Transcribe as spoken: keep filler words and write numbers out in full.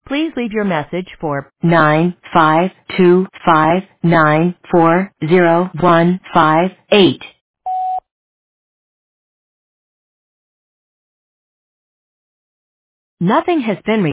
Please leave your message for nine five two five nine four zero one five eight. Nothing has been